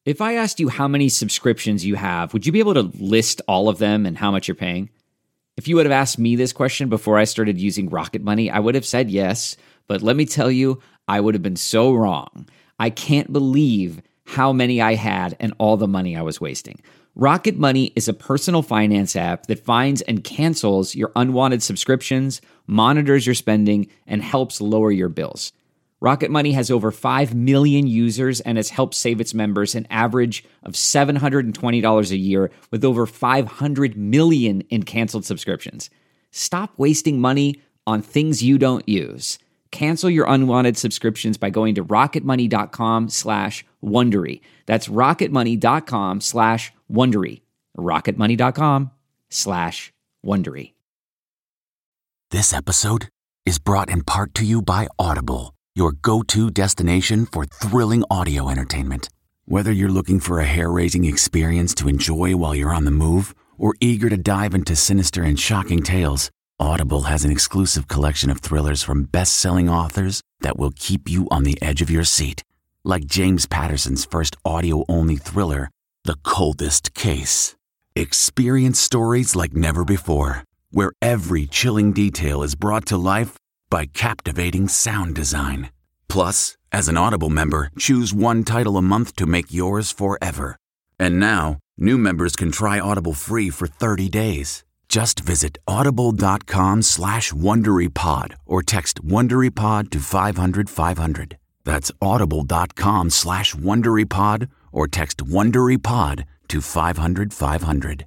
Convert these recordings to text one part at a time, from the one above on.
If I asked you how many subscriptions you have, would you be able to list all of them and how much you're paying? If you would have asked me this question before I started using Rocket Money, I would have said yes, but let me tell you, I would have been so wrong. I can't believe how many I had and all the money I was wasting. Rocket Money is a personal finance app that finds and cancels your unwanted subscriptions, monitors your spending, and helps lower your bills. Rocket Money has over 5 million users and has helped save its members an average of $720 a year with over 500 million in canceled subscriptions. Stop wasting money on things you don't use. Cancel your unwanted subscriptions by going to rocketmoney.com/Wondery. That's rocketmoney.com/Wondery. rocketmoney.com/Wondery. This episode is brought in part to you by Audible, your go-to destination for thrilling audio entertainment. Whether you're looking for a hair-raising experience to enjoy while you're on the move or eager to dive into sinister and shocking tales, Audible has an exclusive collection of thrillers from best-selling authors that will keep you on the edge of your seat. Like James Patterson's first audio-only thriller, The Coldest Case. Experience stories like never before, where every chilling detail is brought to life by captivating sound design. Plus, as an Audible member, choose one title a month to make yours forever. And now, new members can try Audible free for 30 days. Just visit audible.com/WonderyPod or text WonderyPod to 500-500. That's audible.com/WonderyPod or text WonderyPod to 500-500.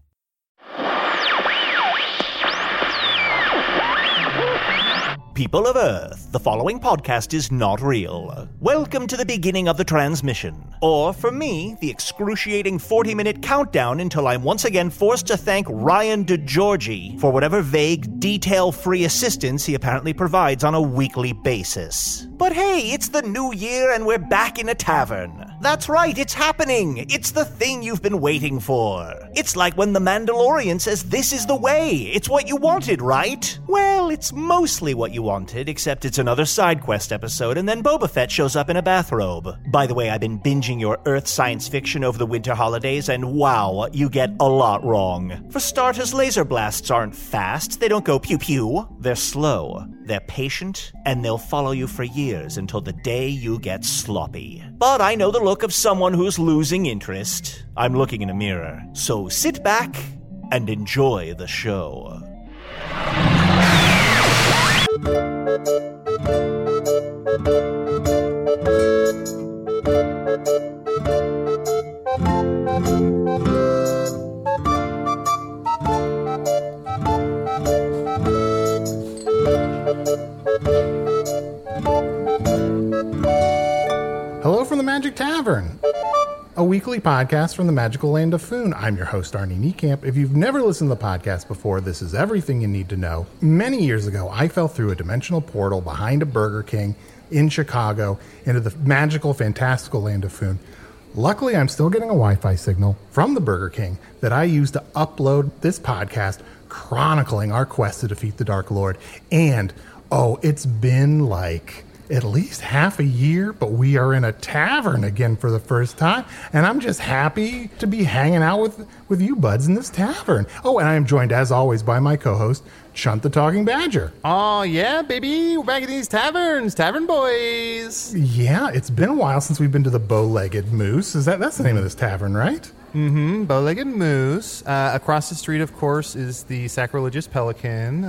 People of Earth, the following podcast is not real. Welcome to the beginning of the transmission. Or, for me, the excruciating 40-minute countdown until I'm once again forced to thank Ryan DeGiorgi for whatever vague, detail-free assistance he apparently provides on a weekly basis. But hey, it's the new year and we're back in a tavern. That's right, it's happening. It's the thing you've been waiting for. It's like when The Mandalorian says this is the way. It's what you wanted, right? Well, it's mostly what you wanted, except it's another side quest episode and then Boba Fett shows up in a bathrobe. By the way, I've been binging your Earth science fiction over the winter holidays and wow, you get a lot wrong. For starters, laser blasts aren't fast. They don't go pew-pew. They're slow. They're patient, and they'll follow you for years until the day you get sloppy. But I know the look of someone who's losing interest. I'm looking in a mirror. So sit back and enjoy the show. Hello from the Magic Tavern, a weekly podcast from the magical land of Foon. I'm your host, Arnie Niekamp. If you've never listened to the podcast before, this is everything you need to know. Many years ago, I fell through a dimensional portal behind a Burger King in Chicago into the magical, fantastical land of Foon. Luckily, I'm still getting a Wi-Fi signal from the Burger King that I use to upload this podcast chronicling our quest to defeat the Dark Lord. And, it's been like at least half a year, but we are in a tavern again for the first time, and I'm just happy to be hanging out with you buds in this tavern. Oh, and I am joined, as always, by my co-host, Chunt the Talking Badger. Oh, yeah, baby. We're back at these taverns. Tavern boys. Yeah, it's been a while since we've been to the Bow-Legged Moose. That's the name of this tavern, right? Mm-hmm. Bow-Legged Moose. Across the street, of course, is the Sacrilegious Pelican.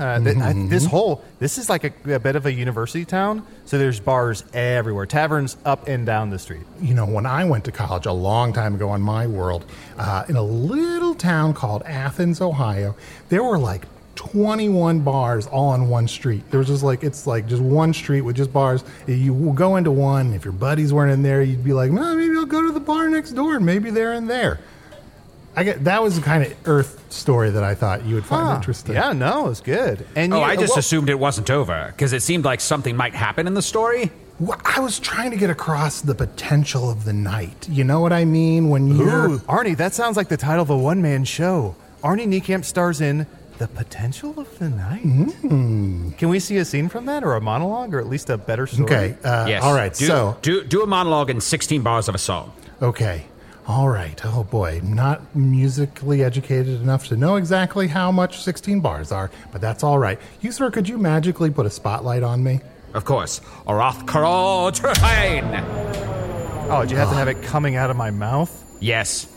This is like a bit of a university town, so there's bars everywhere. Taverns up and down the street. You know, when I went to college a long time ago on my world, in a little town called Athens, Ohio, there were like 21 bars all on one street. There was just just one street with just bars. You will go into one. If your buddies weren't in there, you'd be like, well, maybe I'll go to the bar next door and maybe they're in there. That was the kind of Earth story that I thought you would find interesting. Yeah, no, it's good. And I just assumed it wasn't over because it seemed like something might happen in the story. Well, I was trying to get across the potential of the night. You know what I mean? When you're... Ooh, Arnie, that sounds like the title of a one-man show. Arnie Niekamp stars in The Potential of the Night. Can we see a scene from that, or a monologue, or at least a better story? Okay, yes. All right, do a monologue in 16 bars of a song. Okay. All right. Oh, boy. Not musically educated enough to know exactly how much 16 bars are, but that's all right. Usador, could you magically put a spotlight on me? Of course. Oroth Karol Turhain! Oh, did you have to have it coming out of my mouth? Yes.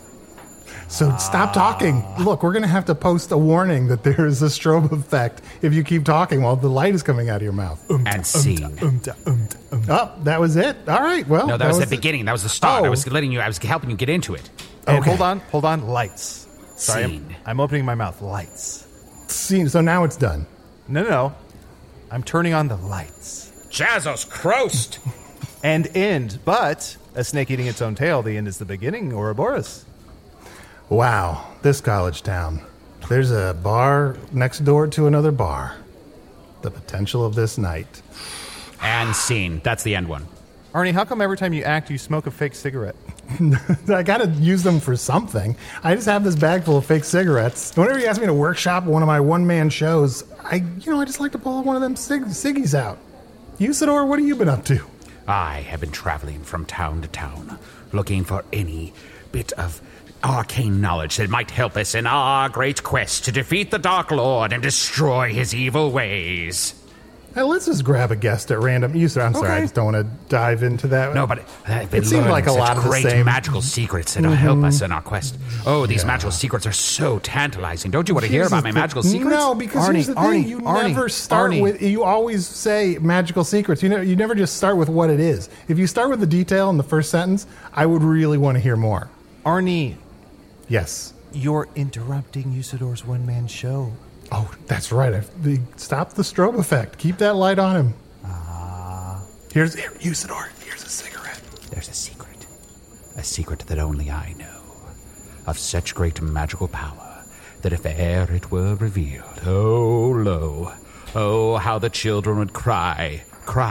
So stop talking. Look, we're going to have to post a warning that there is a strobe effect if you keep talking while the light is coming out of your mouth. And scene. Oh, that was it? All right, well. No, that was the beginning. That was the start. Oh. I was helping you get into it. And Okay. hold on. Lights. Sorry, Scene. I'm opening my mouth. Lights. See, so now it's done. No. I'm turning on the lights. Jazos Croast! And end. But a snake eating its own tail, the end is the beginning, Ouroboros. Wow, this college town. There's a bar next door to another bar. The potential of this night. And scene. That's the end one. Arnie, how come every time you act, you smoke a fake cigarette? I gotta use them for something. I just have this bag full of fake cigarettes. Whenever you ask me to workshop one of my one-man shows, I just like to pull one of them ciggies out. Usador, what have you been up to? I have been traveling from town to town, looking for any bit of arcane knowledge that might help us in our great quest to defeat the Dark Lord and destroy his evil ways. Hey, let's just grab a guest at random. Usador, I'm sorry, I just don't want to dive into that. No, but I've been It seemed learning like a such lot of the great same. magical secrets that'll help us in our quest. Oh, these magical secrets are so tantalizing. Don't you want to hear about my magical secrets? No, because here's the thing. You never start with... You always say magical secrets. You never just start with what it is. If you start with the detail in the first sentence, I would really want to hear more. Arnie, Yes. you're interrupting Usador's one-man show. Oh, that's right. Stop the strobe effect. Keep that light on him. Here, Usador. Here's a cigarette. There's a secret that only I know, of such great magical power, that if e'er it were revealed, oh, lo, oh, how the children would cry.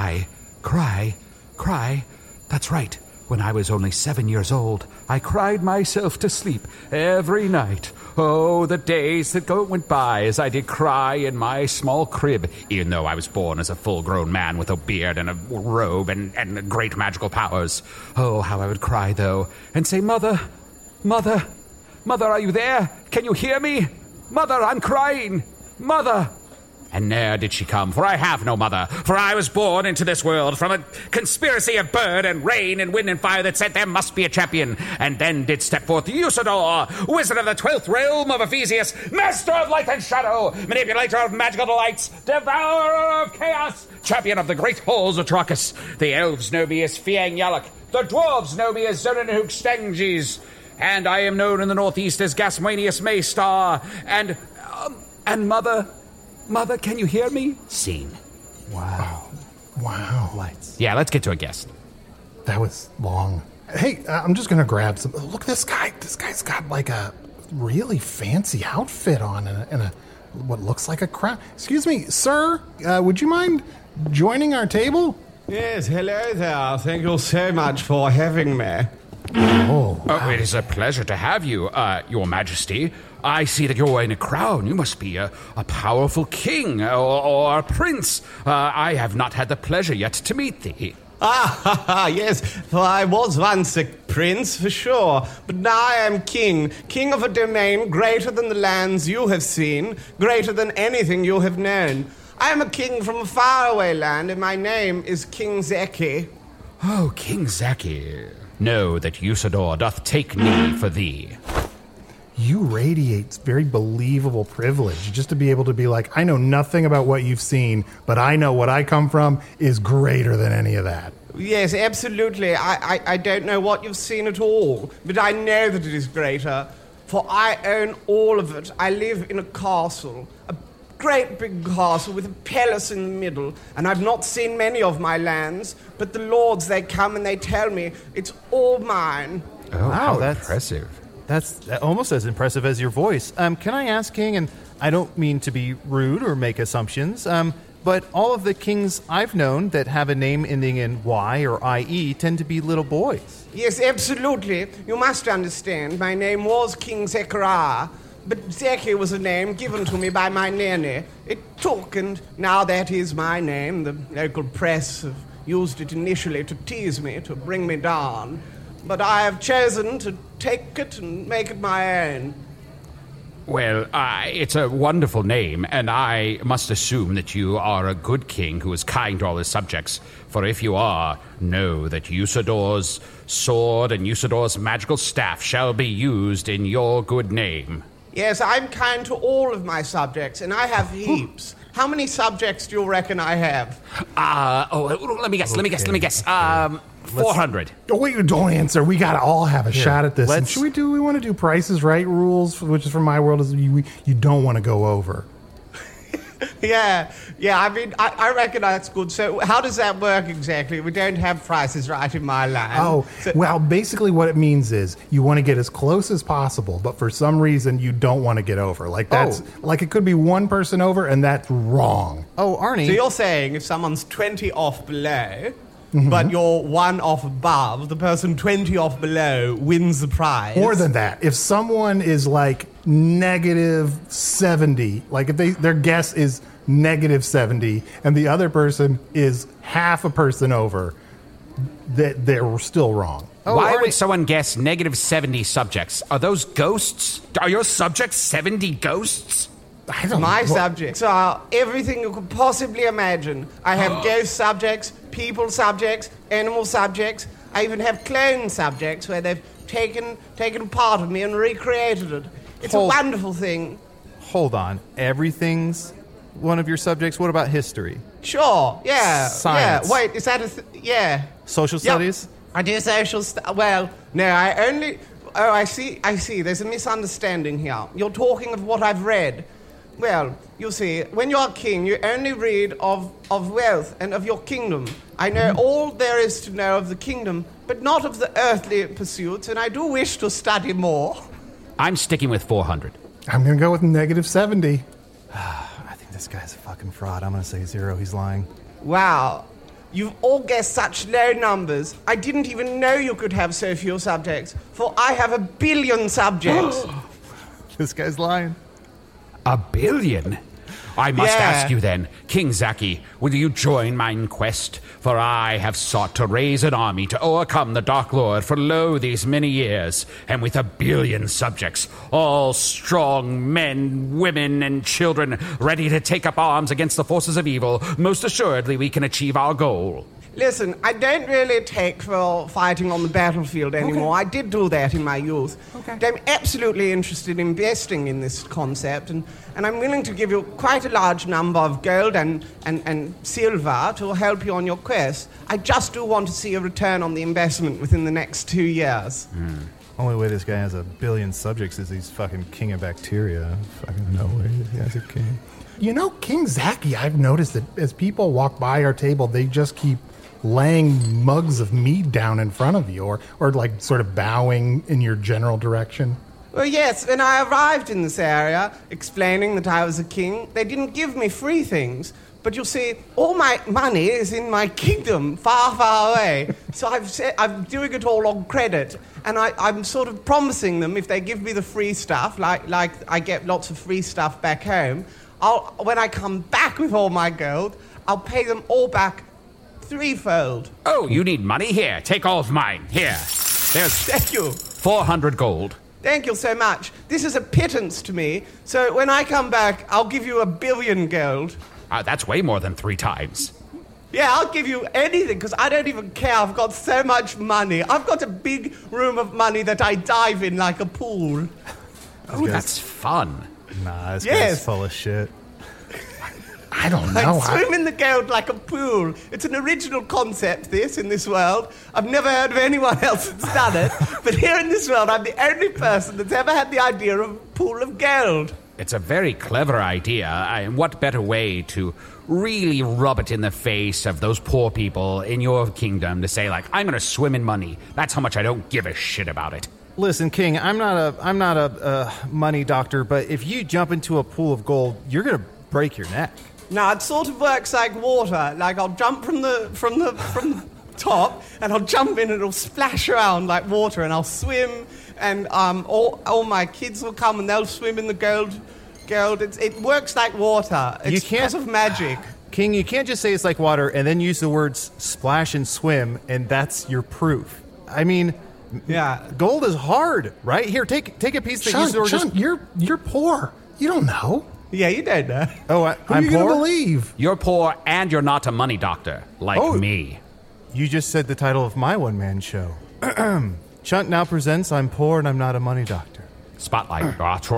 That's right. When I was only 7 years old, I cried myself to sleep every night. Oh, the days that went by as I did cry in my small crib, even though I was born as a full-grown man with a beard and a robe and great magical powers. Oh, how I would cry, though, and say, Mother, are you there? Can you hear me? Mother, I'm crying. Mother. And ne'er did she come, for I have no mother. For I was born into this world from a conspiracy of bird and rain and wind and fire that said there must be a champion. And then did step forth Usador, wizard of the 12th realm of Ephesius, master of light and shadow, manipulator of magical delights, devourer of chaos, champion of the great halls of Trachis. The elves know me as Fiang Yalak. The dwarves know me as Zonanhook Stenges. And I am known in the northeast as Gasmanius Maystar. And Mother, can you hear me? Scene. Wow. Lights. Yeah, let's get to a guest. That was long. Hey, I'm just going to grab some... Look at this guy. This guy's got like a really fancy outfit on and a what looks like a crown. Excuse me, sir, would you mind joining our table? Yes, hello there. Thank you so much for having me. Oh, Oh, it is a pleasure to have you, Your Majesty. I see that you're wearing a crown. You must be a powerful king or a prince. I have not had the pleasure yet to meet thee. Yes, for I was once a prince, for sure. But now I am king of a domain greater than the lands you have seen, greater than anything you have known. I am a king from a faraway land, and my name is King Zeki. Oh, King Zeki, know that Usador doth take knee for thee. you radiate very believable privilege just to be able to be like, I know nothing about what you've seen, but I know what I come from is greater than any of that. Yes, absolutely. I don't know what you've seen at all, but I know that it is greater, for I own all of it. I live in a castle, a great big castle with a palace in the middle, and I've not seen many of my lands, but the lords, they come and they tell me it's all mine. Oh, Wow, how that's- impressive. That's almost as impressive as your voice. Can I ask, King, and I don't mean to be rude or make assumptions, but all of the kings I've known that have a name ending in Y or IE tend to be little boys. Yes, absolutely. You must understand, my name was King Zechariah, but Zeki was a name given to me by my nanny. It took, and now that is my name. The local press have used it initially to tease me, to bring me down. But I have chosen to take it and make it my own. Well, it's a wonderful name, and I must assume that you are a good king who is kind to all his subjects. For if you are, know that Usador's sword and Usador's magical staff shall be used in your good name. Yes, I'm kind to all of my subjects, and I have heaps. How many subjects do you reckon I have? Let me guess. 400. Oh, wait, don't answer. We got to all have a shot at this. And we want to do Prices Right rules, which is from my world, is you don't want to go over. Yeah, I mean, I reckon that's good. So how does that work exactly? We don't have Prices Right in my land. Well, basically what it means is you want to get as close as possible, but for some reason you don't want to get over. Like it could be one person over, and that's wrong. Oh, Arnie. So you're saying if someone's 20 off below, but you're 1 off above, the person 20 off below wins the prize. More than that. If someone is like negative 70, like if their guess is negative 70 and the other person is half a person over, they're still wrong. Why would someone guess negative 70 subjects? Are those ghosts? Are your subjects 70 ghosts? My subjects are everything you could possibly imagine. I have ghost subjects, people subjects, animal subjects. I even have clone subjects where they've taken part of me and recreated it. It's a wonderful thing. Hold on. Everything's one of your subjects? What about history? Sure, yeah. Science. Yeah. Wait, is that yeah. Social studies? I do social well, no, I only... Oh, I see. There's a misunderstanding here. You're talking of what I've read. Well, you see, when you're a king, you only read of wealth and of your kingdom. I know all there is to know of the kingdom, but not of the earthly pursuits, and I do wish to study more. I'm sticking with 400. I'm going to go with negative 70. I think this guy's a fucking fraud. I'm going to say 0. He's lying. Wow. You've all guessed such low numbers. I didn't even know you could have so few subjects, for I have 1 billion subjects. This guy's lying. 1 billion? I must ask you then, King Zaki, will you join mine quest? For I have sought to raise an army to overcome the Dark Lord for lo these many years, and with 1 billion subjects, all strong men, women, and children, ready to take up arms against the forces of evil, most assuredly we can achieve our goal. Listen, I don't really take for fighting on the battlefield anymore. I did do that in my youth. But I'm absolutely interested in investing in this concept, and I'm willing to give you quite a large number of gold and silver to help you on your quest. I just do want to see a return on the investment within the next 2 years. Only way this guy has 1 billion subjects is he's fucking king of bacteria. Fucking no way this guy's a king. You know, King Zaki, I've noticed that as people walk by our table, they just keep laying mugs of mead down in front of you, or like sort of bowing in your general direction. Well, yes, when I arrived in this area, explaining that I was a king, they didn't give me free things. But you see, all my money is in my kingdom, far, far away. So I'm doing it all on credit. And I'm sort of promising them, if they give me the free stuff, like I get lots of free stuff back home, when I come back with all my gold, I'll pay them all back threefold. Oh, you need money? Here, take all of mine. Here. There's Thank you. 400 gold. Thank you so much. This is a pittance to me. So when I come back, I'll give you 1 billion gold. That's way more than 3 times. Yeah, I'll give you anything, because I don't even care. I've got so much money. I've got a big room of money that I dive in like a pool. Oh, that's fun. Nah, this guy's full of shit. I don't know. I swim in the gold like a pool. It's an original concept, in this world. I've never heard of anyone else that's done it. But here in this world, I'm the only person that's ever had the idea of a pool of gold. It's a very clever idea. And what better way to really rub it in the face of those poor people in your kingdom to say, like, I'm going to swim in money. That's how much I don't give a shit about it. Listen, King, I'm not a money doctor, but if you jump into a pool of gold, you're going to break your neck. No, it sort of works like water. Like I'll jump from the top, and I'll jump in, and it'll splash around like water, and I'll swim, and all my kids will come, and they'll swim in the gold. It works like water. It's because of magic. King, you can't just say it's like water and then use the words splash and swim, and that's your proof. I mean, Yeah. Gold is hard, right? Here, take a piece that Chunt, you're poor. You don't know. Yeah, you don't know. Oh, Who are I'm you going poor? to believe? You're poor and you're not a money doctor, like me. You just said the title of my one-man show. Chunt now presents I'm Poor and I'm Not a Money Doctor. Spotlight.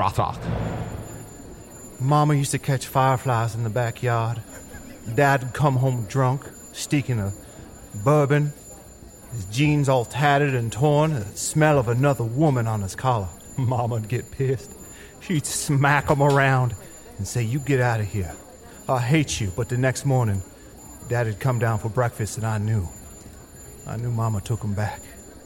Mama used to catch fireflies in the backyard. Dad'd come home drunk, stinking of bourbon. His jeans all tattered and torn, and the smell of another woman on his collar. Mama'd get pissed. She'd smack him around and say, "You get out of here. I hate you." But the next morning, Dad'd come down for breakfast, and I knew Mama took him back.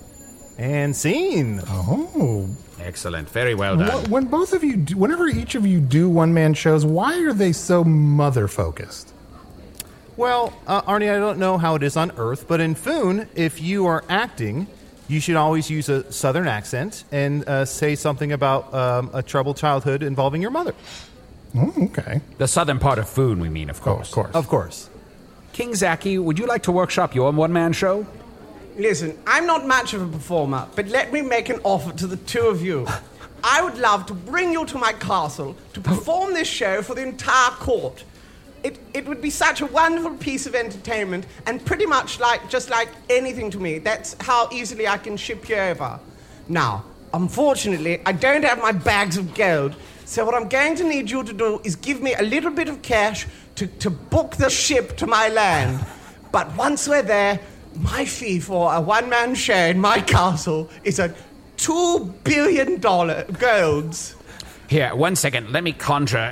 And scene. Oh. Excellent. Very well done. When both of you whenever each of you do one-man shows, why are they so mother-focused? Well, Arnie, I don't know how it is on Earth, but in Foon, if you are acting, you should always use a Southern accent and say something about a troubled childhood involving your mother. Oh, okay. The southern part of Foon, we mean, of course. Of course. King Zaki, would you like to workshop your one-man show? Listen, I'm not much of a performer, but let me make an offer to the two of you. I would love to bring you to my castle to perform this show for the entire court. It would be such a wonderful piece of entertainment and pretty much just like anything to me. That's how easily I can ship you over. Now, unfortunately, I don't have my bags of gold, so what I'm going to need you to do is give me a little bit of cash to book the ship to my land. But once we're there, my fee for a one-man show in my castle is a $2 billion golds. Here, 1 second. Let me conjure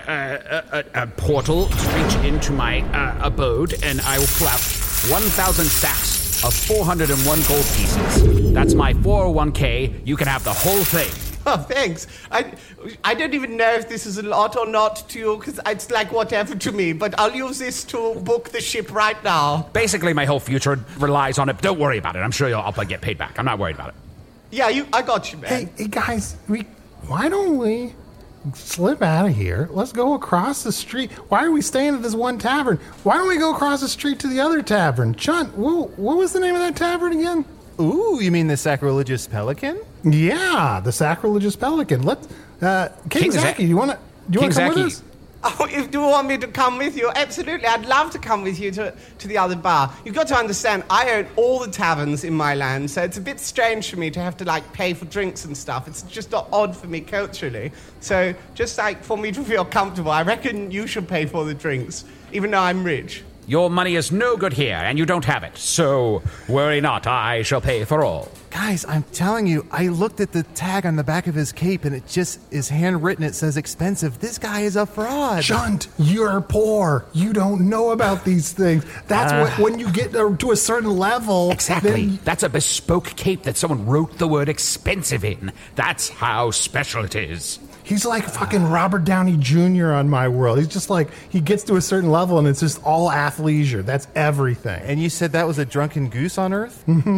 a portal straight into my abode, and I will pull out 1,000 sacks of 401 gold pieces. That's my 401k. You can have the whole thing. Oh, thanks. I don't even know if this is a lot or not to you, because it's like whatever to me, but I'll use this to book the ship right now. Basically, my whole future relies on it. Don't worry about it. I'm sure I'll get paid back. I'm not worried about it. Yeah, I got you, man. Hey guys, why don't we slip out of here? Let's go across the street. Why are we staying at this one tavern? Why don't we go across the street to the other tavern? Chunt, what was the name of that tavern again? Ooh, you mean the Sacrilegious Pelican? Yeah, the Sacrilegious Pelican. King Zaki, do you want to come with us? Oh, if you want me to come with you, absolutely. I'd love to come with you to the other bar. You've got to understand, I own all the taverns in my land, so it's a bit strange for me to have to, pay for drinks and stuff. It's just odd for me culturally. So, just, for me to feel comfortable, I reckon you should pay for the drinks, even though I'm rich. Your money is no good here, and you don't have it. So, worry not. I shall pay for all. Guys, I'm telling you, I looked at the tag on the back of his cape, and it just is handwritten. It says expensive. This guy is a fraud. Chunt, you're poor. You don't know about these things. That's when you get to a certain level. Exactly. That's a bespoke cape that someone wrote the word expensive in. That's how special it is. He's like fucking Robert Downey Jr. on My World. He's just he gets to a certain level and it's just all athleisure. That's everything. And you said that was a drunken goose on Earth? Mm-hmm.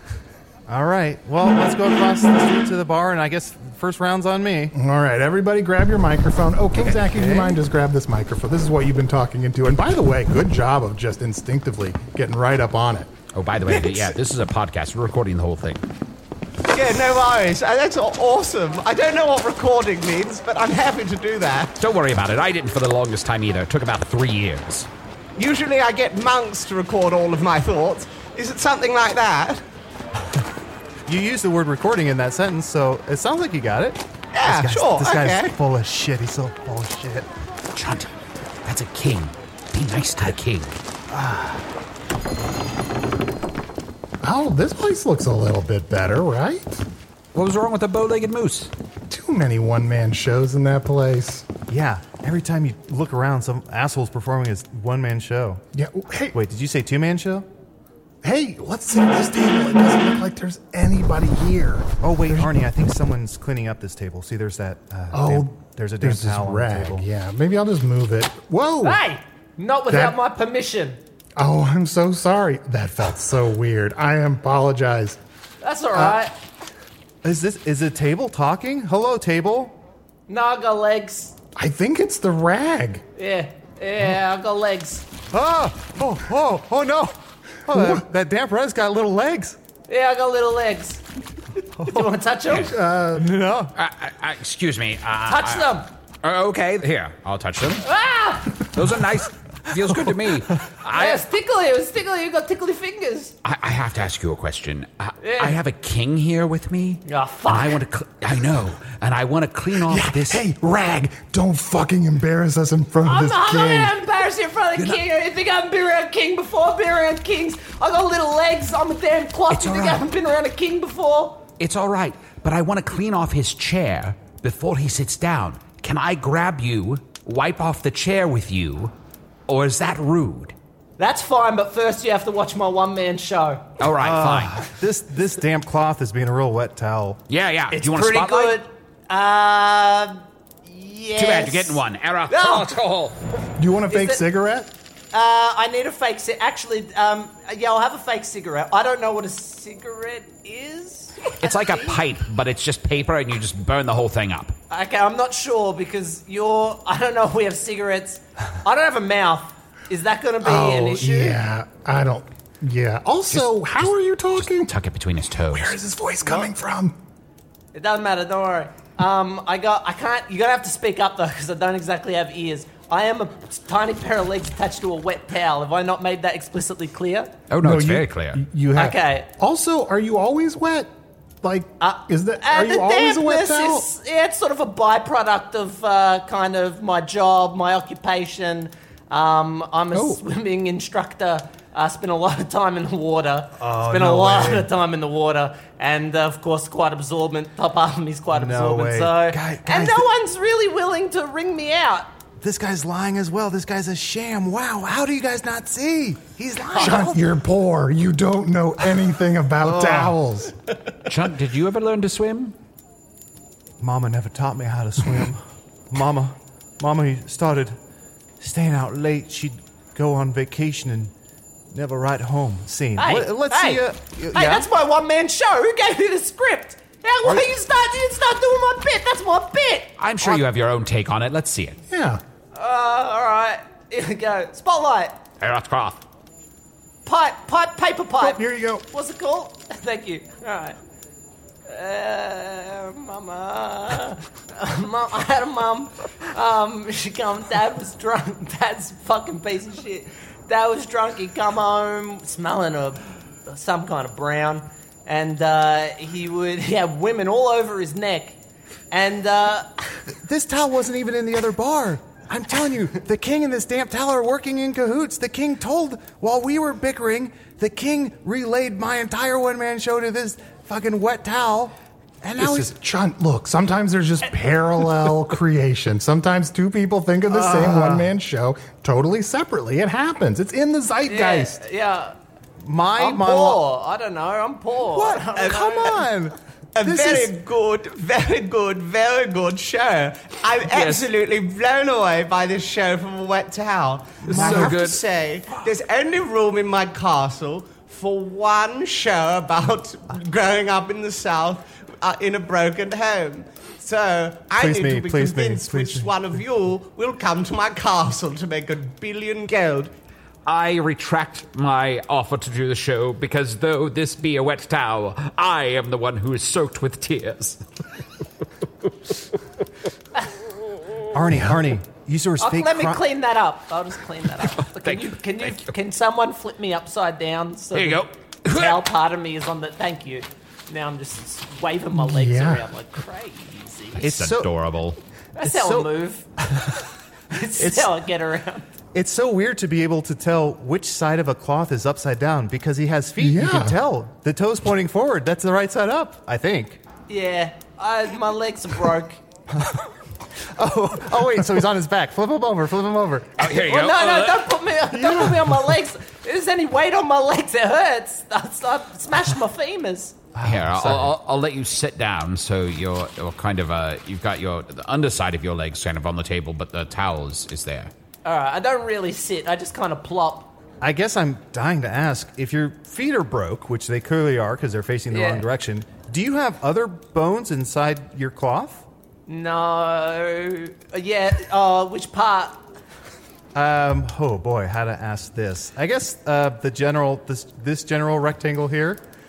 All right. Well, let's go across the street to the bar, and I guess first round's on me. All right. Everybody grab your microphone. Oh, King Zaki, do you mind just grab this microphone? This is what you've been talking into. And by the way, good job of just instinctively getting right up on it. Oh, by the way, yeah, this is a podcast. We're recording the whole thing. Yeah, no worries. That's awesome. I don't know what recording means, but I'm happy to do that. Don't worry about it. I didn't for the longest time either. It took about 3 years. Usually I get monks to record all of my thoughts. Is it something like that? You used the word recording in that sentence, so it sounds like you got it. Yeah, this guy's guy's full of shit. He's so full of shit. Chunt, that's a king. Be nice to the king. Oh, this place looks a little bit better, right? What was wrong with the bow-legged moose? Too many one-man shows in that place. Yeah, every time you look around, some asshole's performing his one-man show. Yeah. Hey, Wait, did you say two-man show? Hey, let's see this table. It doesn't look like there's anybody here. Oh, wait, Arnie, I think someone's cleaning up this table. See, there's that... there's a damn this towel on the rag. table. Yeah, maybe I'll just move it. Whoa! Hey! Not without my permission. Oh, I'm so sorry. That felt so weird. I apologize. That's all right. Is the table talking? Hello, table? No, I got legs. I think it's the rag. Yeah, I got legs. Oh no! Oh, that damp rag's got little legs. Yeah, I got little legs. Do you want to touch them? No. Excuse me. Touch them. Okay, here. I'll touch them. Those are nice. Feels good to me. It was tickly. It was tickly. You got tickly fingers. I have to ask you a question. I have a king here with me. Oh, fuck. And I want to. I know. And I want to clean off this. Hey, Rag, don't fucking embarrass us in front of I'm this not king. going to embarrass you in front of the king. You think I haven't been around a king before? I've been around kings. I got little legs. I'm a damn cloth. It's You think all I right. haven't been around a king before? It's all right, but I want to clean off his chair before he sits down. Can I grab you, wipe off the chair with you, or is that rude? That's fine, but first you have to watch my one-man show. All right, fine. This damp cloth is being a real wet towel. Yeah. It's Do you want a pretty spotlight? good. Yes. Too bad you're getting one. Error. No. Do you want a fake it- cigarette? I need a fake cigarette. Actually, yeah, I'll have a fake cigarette. I don't know what a cigarette is. It's like a pipe, but it's just paper, and you just burn the whole thing up. Okay, I'm not sure because I don't know if we have cigarettes. I don't have a mouth. Is that going to be an issue? Yeah, I don't. Yeah. Also, how are you talking? Tuck it between his toes. Where is his voice coming from? It doesn't matter. Don't worry. I can't. You're gonna have to speak up though because I don't exactly have ears. I am a tiny pair of legs attached to a wet towel. Have I not made that explicitly clear? Oh, no, it's you- very clear. You have. Okay. Also, are you always wet? Like, is that? Are The you always a wet dampness towel? it's sort of a byproduct of kind of my job, my occupation. I'm a swimming instructor. I spend a lot of time in the water. Spend a lot of time in the water. And, of course, quite absorbent. Top half of me is quite absorbent. way. So, Guys, and no one's really willing to ring me out. This guy's lying as well. This guy's a sham. Wow, how do you guys not see? He's lying. Chunt, you're poor. You don't know anything about towels. Chunt, did you ever learn to swim? Mama never taught me how to swim. Mama started staying out late. She'd go on vacation and never write home. Scene. Hey, Let's see. Hey, that's my one-man show. Who gave you the script? How you didn't start doing my bit. That's my bit. I'm sure you have your own take on it. Let's see it. Yeah. All right. Here we go. Spotlight. Aeroscroft. Paper pipe. Oh, here you go. What's it called? Thank you. All right. Mama. Mom, I had a mum. She come. Dad was drunk. Dad's a fucking piece of shit. Dad was drunk. He come home smelling of some kind of brown, and he had women all over his neck, and This towel wasn't even in the other bar. I'm telling you, the king and this damp towel are working in cahoots. The king told, while we were bickering, the king relayed my entire one-man show to this fucking wet towel. And now This is Chunt. Look, sometimes there's just parallel creation. Sometimes two people think of the same one-man show totally separately. It happens. It's in the zeitgeist. yeah. my I'm monologue. poor. I don't know. I'm poor. What? I don't Come know. on. A This very is- very good show. I'm absolutely blown away by this show from a wet towel. I have to say, there's only room in my castle for one show about growing up in the South in a broken home. So I Please need me, to be please me, convinced please which me. one of you will come to my castle to make $1 billion gold. I retract my offer to do the show because though this be a wet towel, I am the one who is soaked with tears. Arnie, use yours fake Let me cri- clean that up. I'll just clean that up. Can someone flip me upside down? So There you go. The tail part of me is on the. Thank you. Now I'm just waving my legs Yeah. around like crazy. It's so adorable. That's it's how so- I move. It's how I get around. It's so weird to be able to tell which side of a cloth is upside down because he has feet. You Yeah. can tell. The toes pointing forward. That's the right side up, I think. Yeah, my legs are broke. Oh, wait, so he's on his back. Flip him over. Oh, here you Well, go. no, don't put me on my legs. If there's any weight on my legs, it hurts. I smashed my femurs. Here, I'll let you sit down so you're kind of you've got the underside of your legs kind of on the table, but the towel is there. All right, I don't really sit. I just kind of plop. I guess I'm dying to ask, if your feet are broke, which they clearly are because they're facing the Yeah. wrong direction, do you have other bones inside your cloth? No. Yeah. Which part? Oh boy, how to ask this. I guess this general rectangle here.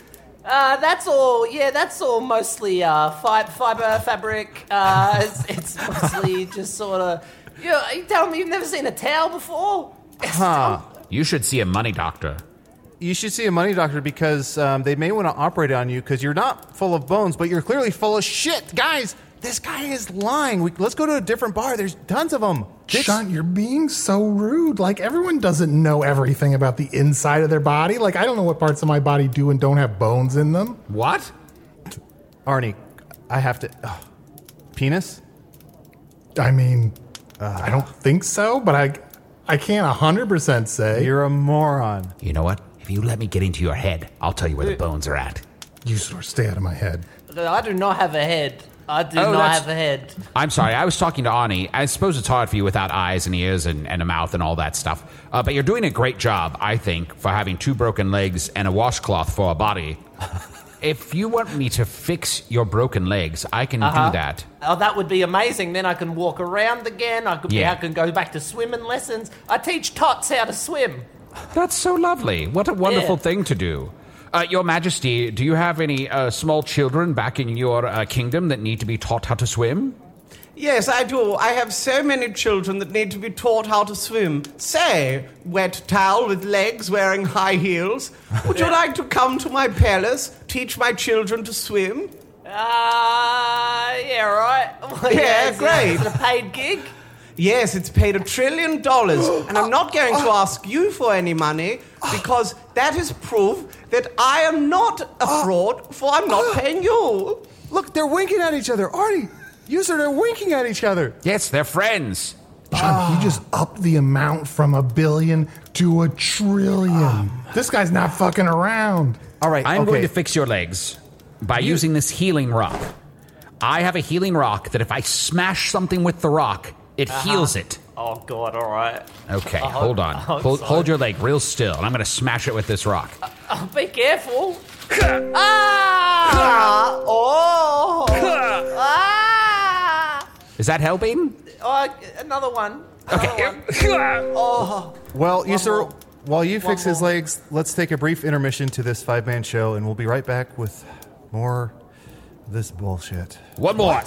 That's all. Yeah, that's all mostly fiber fabric. It's mostly just sort of. You tell me you've never seen a towel before? Huh. You should see a money doctor. You should see a money doctor because they may want to operate on you because you're not full of bones, but you're clearly full of shit. Guys, this guy is lying. Let's go to a different bar. There's tons of them. Sean, you're being so rude. Like, everyone doesn't know everything about the inside of their body. Like, I don't know what parts of my body do and don't have bones in them. What? Arnie, I have to... penis? I mean, I don't think so, but I can't 100% say. You're a moron. You know what? If you let me get into your head, I'll tell you where the bones are at. You sort of stay out of my head. I do not have a head. I do not have a head. I'm sorry, I was talking to Ani. I suppose it's hard for you without eyes and ears and a mouth and all that stuff. But you're doing a great job, I think, for having 2 broken legs and a washcloth for a body. If you want me to fix your broken legs, I can do that. Oh, that would be amazing. Then I can walk around again. I can go back to swimming lessons. I teach tots how to swim. That's so lovely. What a wonderful thing to do. Your Majesty, do you have any small children back in your kingdom that need to be taught how to swim? Yes, I do. I have so many children that need to be taught how to swim. Say, wet towel with legs wearing high heels. Would you like to come to my palace, teach my children to swim? Yeah, right. Well, yeah, great. Is it a paid gig? Yes, it's paid $1 trillion, and I'm not going to ask you for any money because that is proof that I am not a fraud, for I'm not paying you. Look, they're winking at each other. Arnie, they're winking at each other. Yes, they're friends. Sean, he just upped the amount from $1 billion to $1 trillion. This guy's not fucking around. All right, I'm going to fix your legs by using this healing rock. I have a healing rock that if I smash something with the rock, it heals it. Oh, God, all right. Okay, hold on. Hold your leg real still, and I'm going to smash it with this rock. Be careful. Ah! Is that helping? Another one. Okay. Well, while you fix his legs, let's take a brief intermission to this 5-man show, and we'll be right back with more of this bullshit. One more.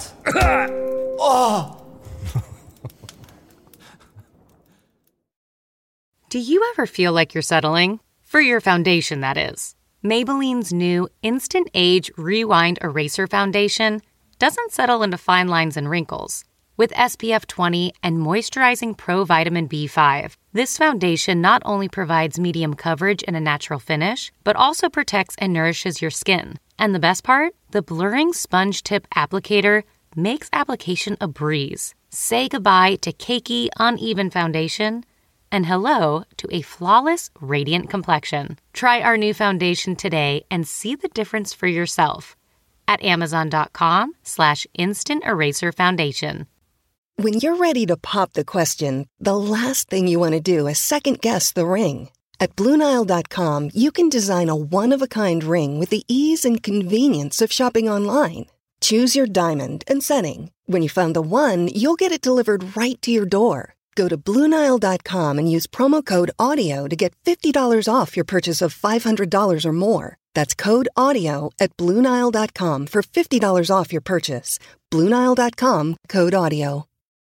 Do you ever feel like you're settling? For your foundation, that is. Maybelline's new Instant Age Rewind Eraser Foundation doesn't settle into fine lines and wrinkles. With SPF 20 and moisturizing Pro Vitamin B5, this foundation not only provides medium coverage and a natural finish, but also protects and nourishes your skin. And the best part? The blurring sponge tip applicator makes application a breeze. Say goodbye to cakey, uneven foundation and hello to a flawless, radiant complexion. Try our new foundation today and see the difference for yourself at Amazon.com/Instant Eraser Foundation. When you're ready to pop the question, the last thing you want to do is second-guess the ring. At BlueNile.com, you can design a one-of-a-kind ring with the ease and convenience of shopping online. Choose your diamond and setting. When you find the one, you'll get it delivered right to your door. Go to BlueNile.com and use promo code AUDIO to get $50 off your purchase of $500 or more. That's code AUDIO at BlueNile.com for $50 off your purchase. BlueNile.com, code AUDIO.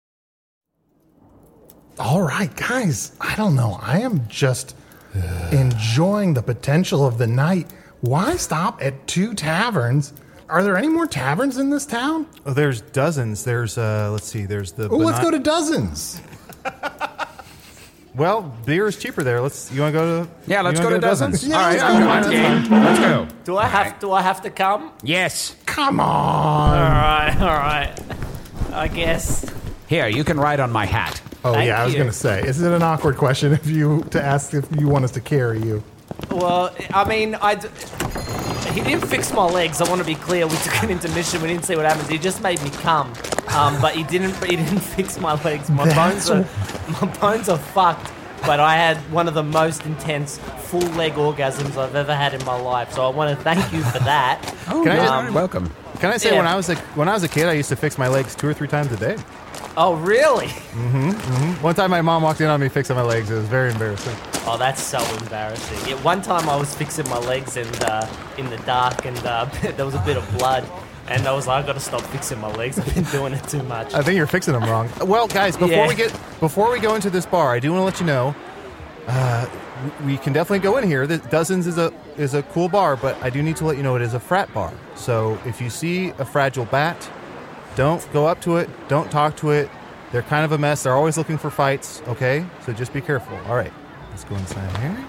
All right, guys, I don't know. I am just enjoying the potential of the night. Why stop at 2 taverns? Are there any more taverns in this town? Oh, there's dozens. There's, let's see, there's the... let's go to dozens. Well, beer is cheaper there. You want to go to... Yeah, let's go to dozens. Yeah, all right, let's go. let's go. Do I have to come? Yes. Come on. All right. I guess. Here, you can ride on my hat. Oh, Thank yeah, I was you. going to say, is it an awkward question to ask if you want us to carry you? Well, I mean, he didn't fix my legs. I want to be clear. We took an intermission. We didn't see what happened. He just made me come, but he didn't fix my legs. My bones are fucked. But I had one of the most intense full leg orgasms I've ever had in my life. So I want to thank you for that. Welcome. Can I say when I was a kid, I used to fix my legs 2 or 3 times a day. Oh, really? One time my mom walked in on me fixing my legs. It was very embarrassing. Oh, that's so embarrassing. Yeah, one time I was fixing my legs and in the dark, and there was a bit of blood, and I was like, I got to stop fixing my legs. I've been doing it too much. I think you're fixing them wrong. Well, guys, before we go into this bar, I do want to let you know, we can definitely go in here. Dozens is a cool bar, but I do need to let you know it is a frat bar. So if you see a fragile bat, don't go up to it. Don't talk to it. They're kind of a mess. They're always looking for fights. Okay, so just be careful. All right. Let's go inside here.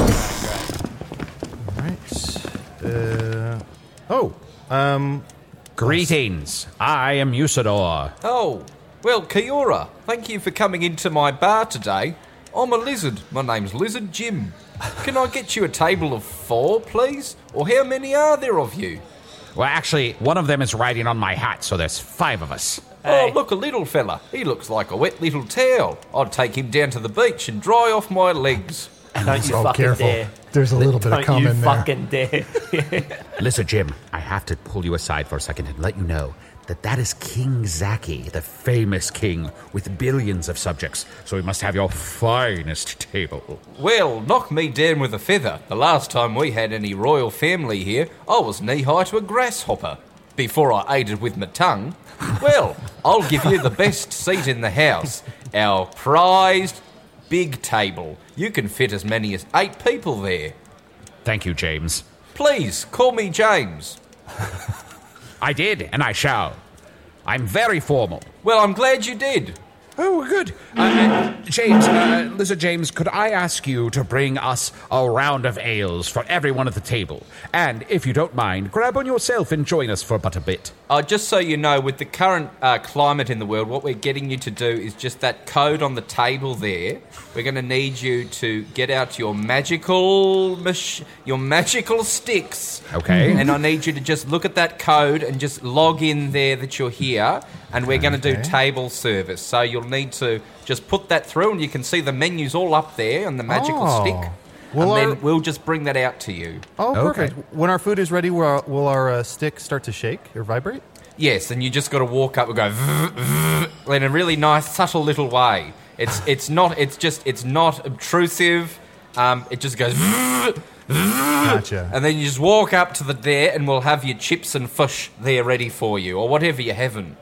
All right. Greetings. I am Usador. Oh, well, Kiora. Thank you for coming into my bar today. I'm a lizard. My name's Lizard Jim. Can I get you a table of 4, please? Or how many are there of you? Well, actually, one of them is riding on my hat, so there's 5 of us. Hey. Oh, look, a little fella. He looks like a wet little towel. I'd take him down to the beach and dry off my legs. Don't you fucking careful. dare. There's a little bit of cum in there. Don't you fucking dare. Listen, Jim, I have to pull you aside for a second and let you know that is King Zaki, the famous king with billions of subjects, so we must have your finest table. Well, knock me down with a feather. The last time we had any royal family here, I was knee-high to a grasshopper. Before I ate it with my tongue. Well, I'll give you the best seat in the house. Our prized big table. You can fit as many as 8 people there. Thank you, James. Please, call me James. I did, and I shall. I'm very formal. Well, I'm glad you did. Oh, good. James, Lizard James, could I ask you to bring us a round of ales for everyone at the table? And, if you don't mind, grab on yourself and join us for but a bit. Just so you know, with the current climate in the world, what we're getting you to do is just that code on the table there. We're going to need you to get out your magical sticks. Okay. And I need you to just look at that code and just log in there that you're here. And we're going to do table service. So you'll need to just put that through, and you can see the menus all up there on the magical stick. Well, and then we'll just bring that out to you. Oh, perfect. Okay. When our food is ready, will our stick start to shake or vibrate? Yes, and you just got to walk up and go in a really nice, subtle little way. It's not obtrusive. It just goes. Gotcha. And then you just walk up to there, and we'll have your chips and fish there ready for you, or whatever you're having.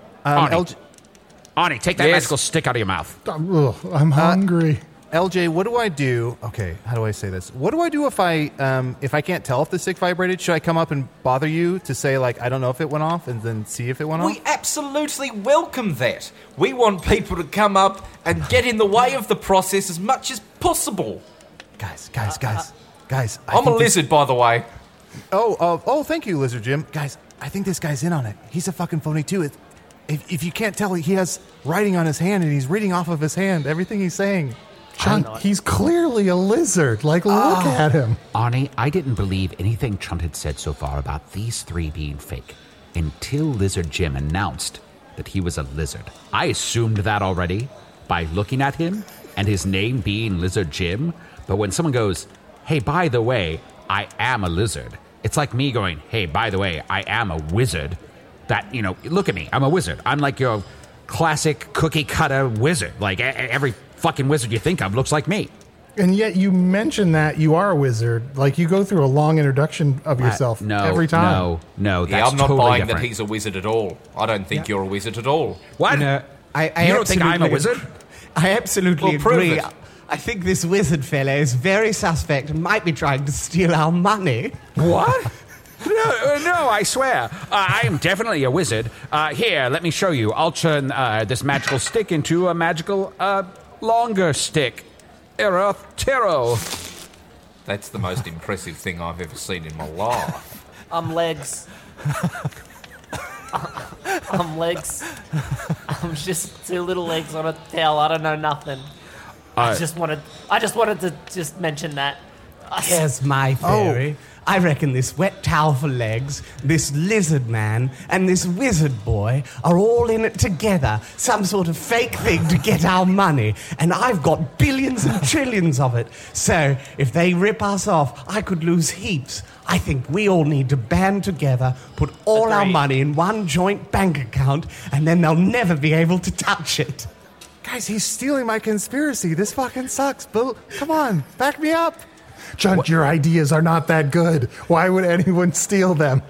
Arnie, take that magical stick out of your mouth. I'm hungry. LJ, what do I do? Okay, how do I say this? What do I do if I can't tell if the stick vibrated? Should I come up and bother you to say, like, I don't know if it went off, and then see if it went off? We absolutely welcome that. We want people to come up and get in the way of the process as much as possible. Guys. I'm a lizard, by the way. Oh, thank you, Lizard Jim. Guys, I think this guy's in on it. He's a fucking phony, too. If you can't tell, he has writing on his hand, and he's reading off of his hand everything he's saying. Chunt, he's clearly a lizard. Like, look at him. Arnie, I didn't believe anything Chunt had said so far about these 3 being fake until Lizard Jim announced that he was a lizard. I assumed that already by looking at him and his name being Lizard Jim. But when someone goes, hey, by the way, I am a lizard, it's like me going, hey, by the way, I am a wizard. That, look at me, I'm a wizard. I'm like your classic cookie cutter wizard. Like every fucking wizard you think of looks like me. And yet you mention that you are a wizard. Like, you go through a long introduction of yourself every time. No, that's I'm not totally buying different. that he's a wizard at all. I don't think you're a wizard at all. What? I you don't think I'm a wizard? I absolutely agree. It. I think this wizard fella is very suspect and might be trying to steal our money. What? No, I swear. I am definitely a wizard. Here, let me show you. I'll turn this magical stick into a magical, longer stick. Tero. That's the most impressive thing I've ever seen in my life. Legs. Legs. I'm just 2 little legs on a tail. I don't know nothing. I just wanted to just mention that. Here's my theory. I reckon this wet towel for legs, this lizard man, and this wizard boy are all in it together. Some sort of fake thing to get our money. And I've got billions and trillions of it. So if they rip us off, I could lose heaps. I think we all need to band together, put all our money in one joint bank account, and then they'll never be able to touch it. Guys, he's stealing my conspiracy. This fucking sucks. But come on, back me up. Chunt, your ideas are not that good. Why would anyone steal them?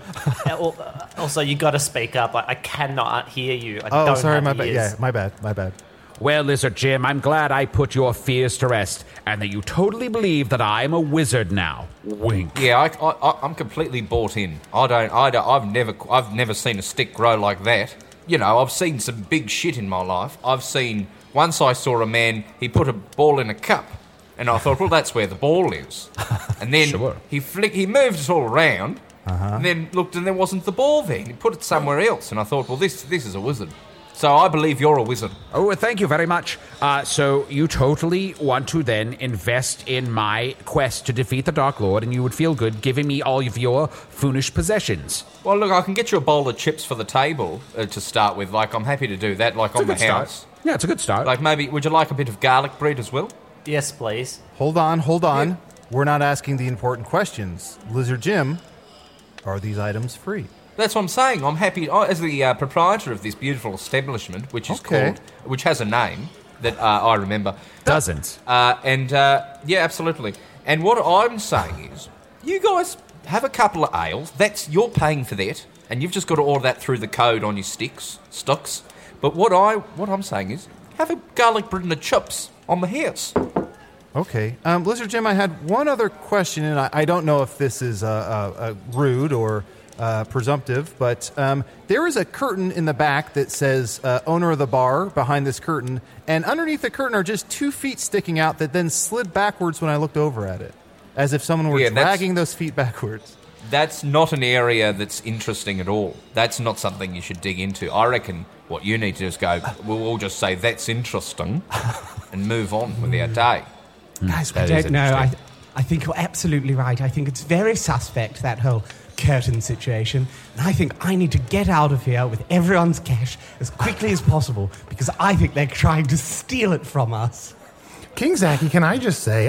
Also, you got to speak up. I cannot hear you. My bad. Yeah, my bad. Well, Lizard Jim, I'm glad I put your fears to rest, and that you totally believe that I'm a wizard now. Wink. Yeah, I'm completely bought in. I've never seen a stick grow like that. You know, I've seen some big shit in my life. Once I saw a man, he put a ball in a cup, and I thought, well, that's where the ball is. And then he moved it all around, and then looked, and there wasn't the ball there. He put it somewhere else, and I thought, well, this is a wizard. So I believe you're a wizard. Oh, well, thank you very much. So you totally want to then invest in my quest to defeat the Dark Lord, and you would feel good giving me all of your foolish possessions. Well, look, I can get you a bowl of chips for the table to start with. Like, I'm happy to do that, like on the house. Start. Yeah, it's a good start. Like, maybe, would you like a bit of garlic bread as well? Yes, please. Hold on. Yeah. We're not asking the important questions. Lizard Jim, are these items free? That's what I'm saying. I'm happy, as the proprietor of this beautiful establishment, which has a name that I remember. Doesn't. Yeah, absolutely. And what I'm saying is, you guys have a couple of ales. You're paying for that, and you've just got to order that through the code on your stocks. But what I'm saying is, have a garlic bread and a chips on the house. Okay. Lizard Jim, I had one other question, and I don't know if this is rude or presumptive, but there is a curtain in the back that says owner of the bar behind this curtain, and underneath the curtain are just 2 feet sticking out that then slid backwards when I looked over at it, as if someone were dragging those feet backwards. That's not an area that's interesting at all. That's not something you should dig into. I reckon what you need to do is go, we'll all just say that's interesting and move on with our day. Guys, I don't know. I think you're absolutely right. I think it's very suspect, that whole curtain situation, and I think I need to get out of here with everyone's cash as quickly as possible, because I think they're trying to steal it from us. King Zaki, can I just say,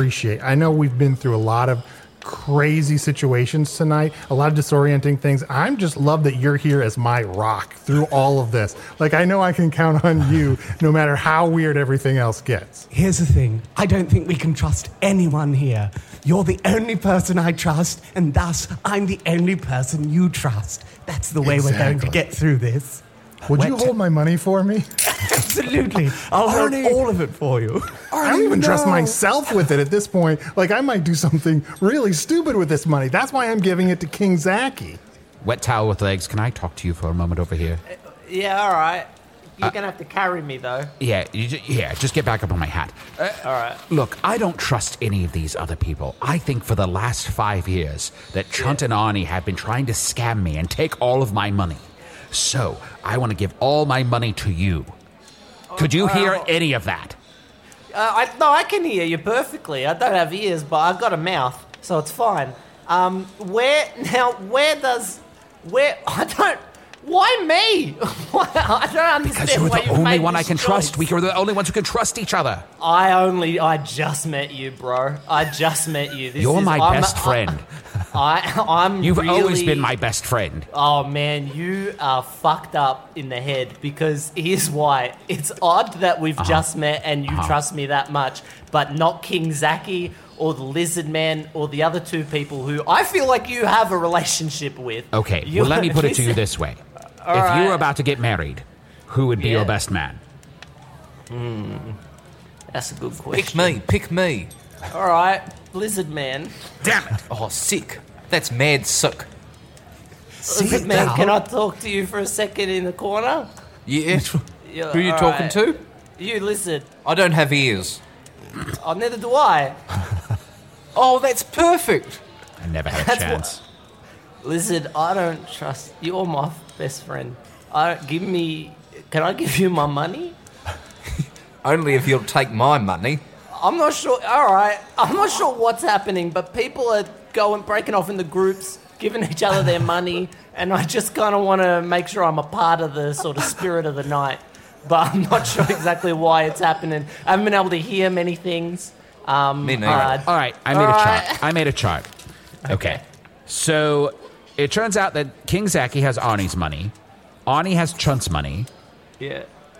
I know we've been through a lot of crazy situations tonight, a lot of disorienting things. I'm just love that you're here as my rock through all of this. Like, I know I can count on you no matter how weird everything else gets. Here's the thing. I don't think we can trust anyone here. You're the only person I trust, and thus I'm the only person you trust. That's the way we're going to get through this. Would you hold my money for me? Absolutely. I'll hold all of it for you. I don't even trust myself with it at this point. Like, I might do something really stupid with this money. That's why I'm giving it to King Zaki. Wet towel with legs, can I talk to you for a moment over here? Yeah, all right. You're going to have to carry me, though. Yeah, just get back up on my hat. All right. Look, I don't trust any of these other people. I think for the last 5 years that Chunt and Arnie have been trying to scam me and take all of my money. So, I want to give all my money to you. Could you hear any of that? I can hear you perfectly. I don't have ears, but I've got a mouth, so it's fine. Why me? I don't understand. Because you're the only one I can trust. We are the only ones who can trust each other. I just met you, bro. I just met you. You're my best friend. You've always been my best friend. Oh, man, you are fucked up in the head, because here's why. It's odd that we've just met and you trust me that much, but not King Zaki or the Lizard Man or the other 2 people who I feel like you have a relationship with. Okay, well, let me put it to you this way. If you were about to get married, who would be your best man? That's a good question. Pick me. All right, Lizard Man. Damn it. Oh, sick. That's mad sick. Lizard Man, can I talk to you for a second in the corner? Yeah. Who are you talking to? You, Lizard. I don't have ears. Oh, neither do I. Oh, that's perfect. I never had a chance. Lizard, I don't trust. You're my best friend. Can I give you my money? Only if you'll take my money. I'm not sure. All right. I'm not sure what's happening, but people are breaking off into groups, giving each other their money, and I just kind of want to make sure I'm a part of the sort of spirit of the night. But I'm not sure exactly why it's happening. I haven't been able to hear many things. Me neither. All right, I made a chart. Okay. So it turns out that King Zaki has Arnie's money. Arnie has Chunt's money. Yeah.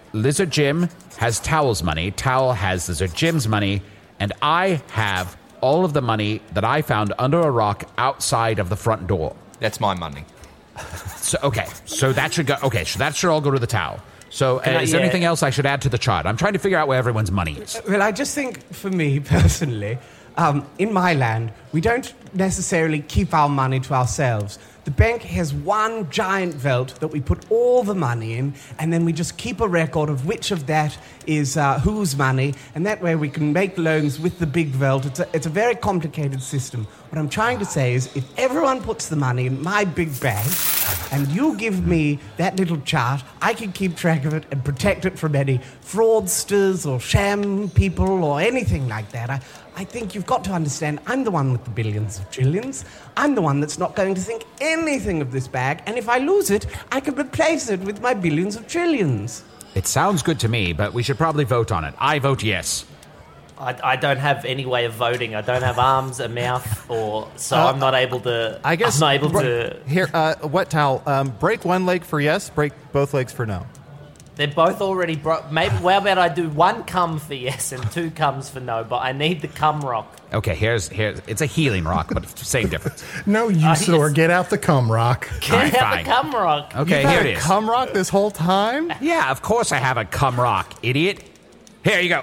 Lizard Jim has Towel's money, Towel has Lizard Jim's money, and I have all of the money that I found under a rock outside of the front door. That's my money. So that should go. Okay, so that should all go to the Towel. So is there anything else I should add to the chart? I'm trying to figure out where everyone's money is. Well, I just think, for me personally, in my land, we don't necessarily keep our money to ourselves. The bank has one giant vault that we put all the money in, and then we just keep a record of which of that is whose money, and that way we can make loans with the big vault. It's a very complicated system. What I'm trying to say is, if everyone puts the money in my big bag, and you give me that little chart, I can keep track of it and protect it from any fraudsters or sham people or anything like that. I think you've got to understand, I'm the one with the billions of trillions. I'm the one that's not going to think anything of this bag, and if I lose it, I can replace it with my billions of trillions. It sounds good to me, but we should probably vote on it. I vote yes. I don't have any way of voting. I don't have arms, a mouth, so I'm not able to. I guess I'm not able to. Here, Wet Towel. Break one leg for yes. Break both legs for no. They're both already broke. Maybe. How about I do one cum for yes and two cums for no? But I need the cum rock. Okay, here's. It's a healing rock, but it's the same difference. No, Usador, get out the cum rock. Get out the cum rock. Okay, You've here had it a is. cum rock this whole time? Yeah, of course I have a cum rock, idiot. Here you go.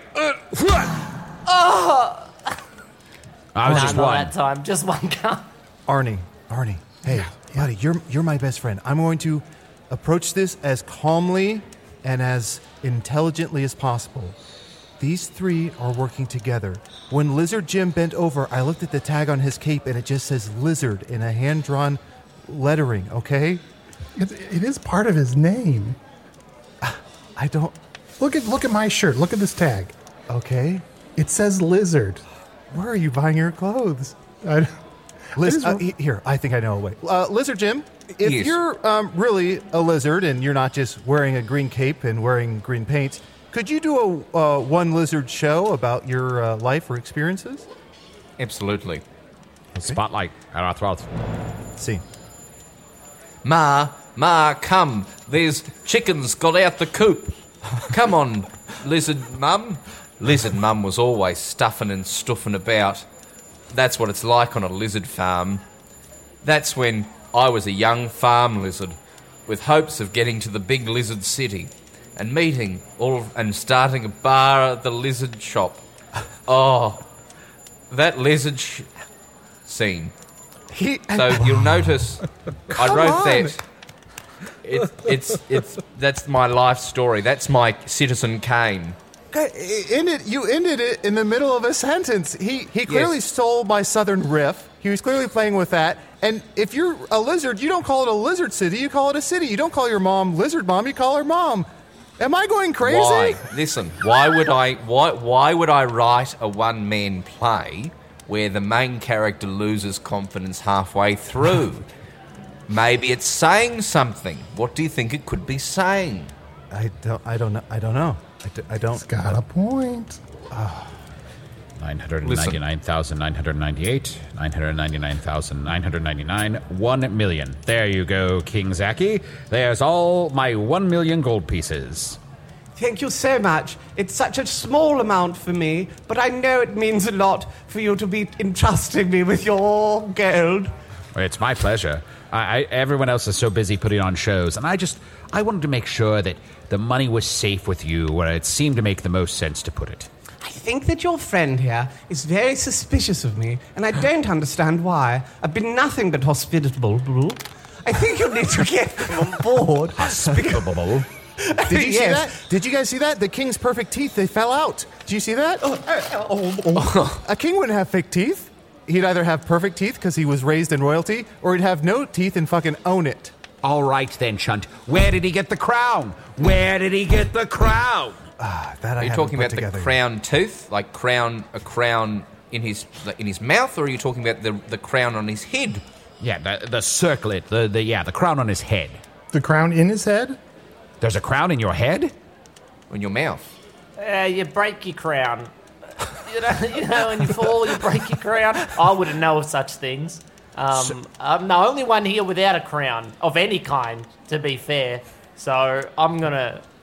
Oh! I was just not one. that time. Just one cum. Arnie, hey, buddy, you're my best friend. I'm going to approach this as calmly and as intelligently as possible. These three are working together. When Lizard Jim bent over, I looked at the tag on his cape, and it just says Lizard in a hand-drawn lettering, okay? It is part of his name. I don't... Look at my shirt. Look at this tag. Okay. It says Lizard. Where are you buying your clothes? Here, I think I know a way. Lizard Jim, if Yes. you're really a lizard and you're not just wearing a green cape and wearing green paint, could you do a one lizard show about your life or experiences? Absolutely. Spotlight at our throats. See. Ma, come. There's chickens got out the coop. Come on, Lizard Mum. Lizard Mum was always stuffing and stuffing about. That's what it's like on a lizard farm. That's when I was a young farm lizard with hopes of getting to the big lizard city and meeting and starting a bar at the lizard shop. Oh, that lizard scene. So you'll notice I wrote that. It's that's my life story. That's my Citizen Kane. You ended it in the middle of a sentence. He clearly stole my southern riff. He was clearly playing with that. And if you're a lizard, you don't call it a lizard city, you call it a city. You don't call your mom Lizard Mom, you call her Mom. Am I going crazy? Why? Listen, why would I write a one-man play where the main character loses confidence halfway through? Maybe it's saying something. What do you think it could be saying? I don't know. I don't. It's got a point. 999,998, 999,999, 1 million. There you go, King Zaki. There's all my 1 million gold pieces. Thank you so much. It's such a small amount for me, but I know it means a lot for you to be entrusting me with your gold. It's my pleasure. Everyone else is so busy putting on shows, and I wanted to make sure that the money was safe with you where it seemed to make the most sense to put it. I think that your friend here is very suspicious of me, and I don't understand why. I've been nothing but hospitable. I think you need to get me on board. Hospitable? Did you see that? Did you guys see that? The king's perfect teeth, they fell out. Did you see that? A king wouldn't have fake teeth. He'd either have perfect teeth because he was raised in royalty, or he'd have no teeth and fucking own it. All right then, Chunt. Where did he get the crown? Where did he get the crown? Are you talking about the crown tooth, like a crown in his mouth, or are you talking about the crown on his head? Yeah, the circlet, the crown on his head. The crown in his head? There's a crown in your head? In your mouth. You break your crown. You know, when you fall, you break your crown. I wouldn't know of such things. I'm the only one here without a crown of any kind, to be fair. So I'm gonna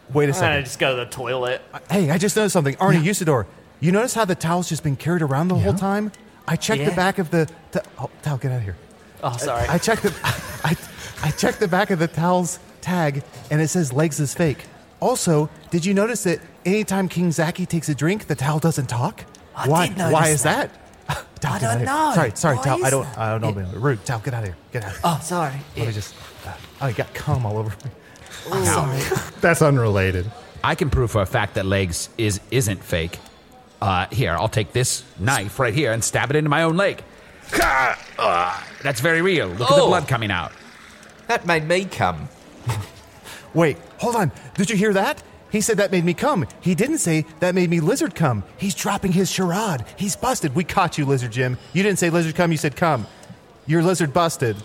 Wait a I'm gonna second. just go to the toilet. Hey, I just noticed something. Arnie, Usador, you notice how the towel's just been carried around the whole time? I checked the back of the... towel, get out of here. Oh, sorry. I checked the... I checked the back of the towel's tag, and it says legs is fake. Also, did you notice that anytime King Zaki takes a drink, the towel doesn't talk? I did notice Why is that. Towel, I get out of don't here. know. Sorry, Why Towel. is I don't know. Rude. Towel, get out of here. Get out of here. Oh, sorry. Let me just... I got cum all over me. Oh, sorry. That's unrelated. I can prove for a fact that legs isn't fake. Here, I'll take this knife right here and stab it into my own leg. That's very real. Look at the blood coming out. That made me come. Wait, hold on. Did you hear that? He said that made me come. He didn't say that made me lizard come. He's dropping his charade. He's busted. We caught you, Lizard Jim. You didn't say lizard come, you said come. You're lizard busted.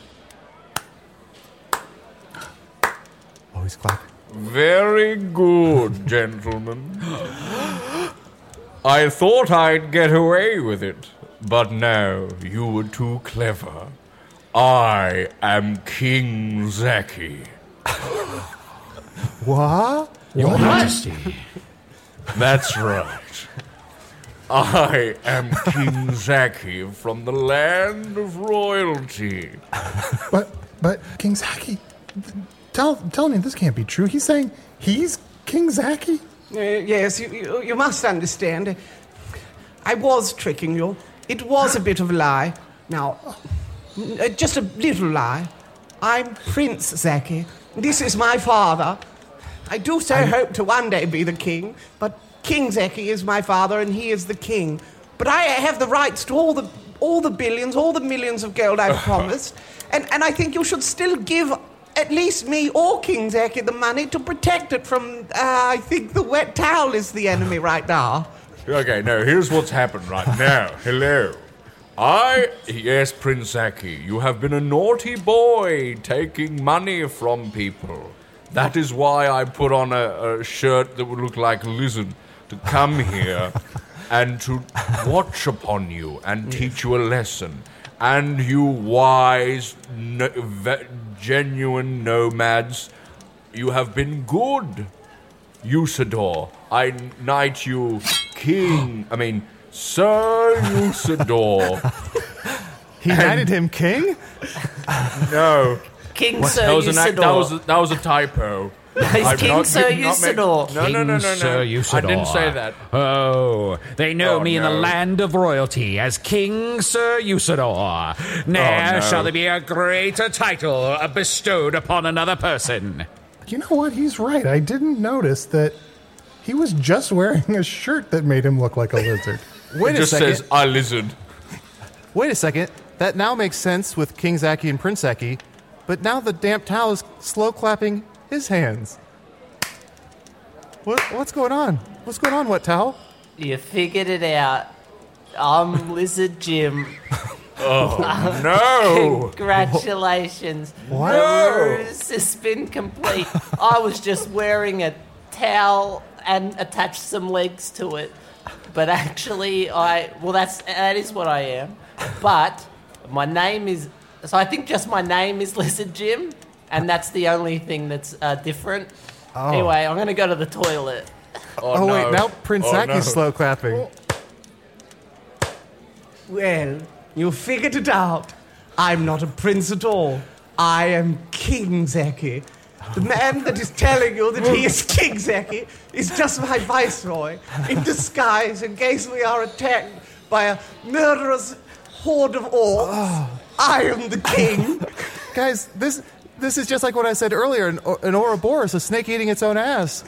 Oh, he's clapping. Very good, gentlemen. I thought I'd get away with it, but no, you were too clever. I am King Zaki. What? Your Majesty. That's right. I am King Zaki from the land of royalty. But King Zaki, tell me this can't be true. He's saying he's King Zaki? Yes, you must understand. I was tricking you. It was a bit of a lie. Now, just a little lie. I'm Prince Zaki. This is my father. I do so hope to one day be the king, but King Zaki is my father and he is the king. But I have the rights to all the billions, all the millions of gold I've promised, and I think you should still give at least me or King Zaki the money to protect it from, I think the wet towel is the enemy right now. Okay, no, here's what's happened right now. Hello. Yes, Prince Zaki, you have been a naughty boy taking money from people. That is why I put on a shirt that would look like a lizard to come here and to watch upon you and teach you a lesson. And you wise, genuine nomads, you have been good. Usador, I knight you Sir Usador. He knighted him king? No. King Sir Usador. That was a typo. He's King Sir Usador. No. Sir Usador. I didn't say that. Oh, they know me in the no. land of royalty as King Sir Usador. Ne'er no. shall there be a greater title bestowed upon another person. You know what? He's right. I didn't notice that he was just wearing a shirt that made him look like a lizard. Wait It a just second. says, I lizard. Wait a second. That now makes sense with King Zaki and Prince Zaki, but now the damp towel is slow clapping his hands. What's going on? What's going on, Wet Towel? You figured it out. I'm Lizard Jim. Oh, no. Congratulations. What? The ruse has been complete. I was just wearing a towel and attached some legs to it. But actually, that is what I am. But my name is... So I think just my name is Lizard Jim, and that's the only thing that's different. Oh. Anyway, I'm going to go to the toilet. Oh, no. wait, now Prince Oh, Zaki's no. slow clapping. Well, you figured it out. I'm not a prince at all. I am King Zaki. The man that is telling you that he is King Zaki is just my viceroy in disguise in case we are attacked by a murderous horde of orcs. I am the king. Guys, this is just like what I said earlier, an Ouroboros, a snake eating its own ass.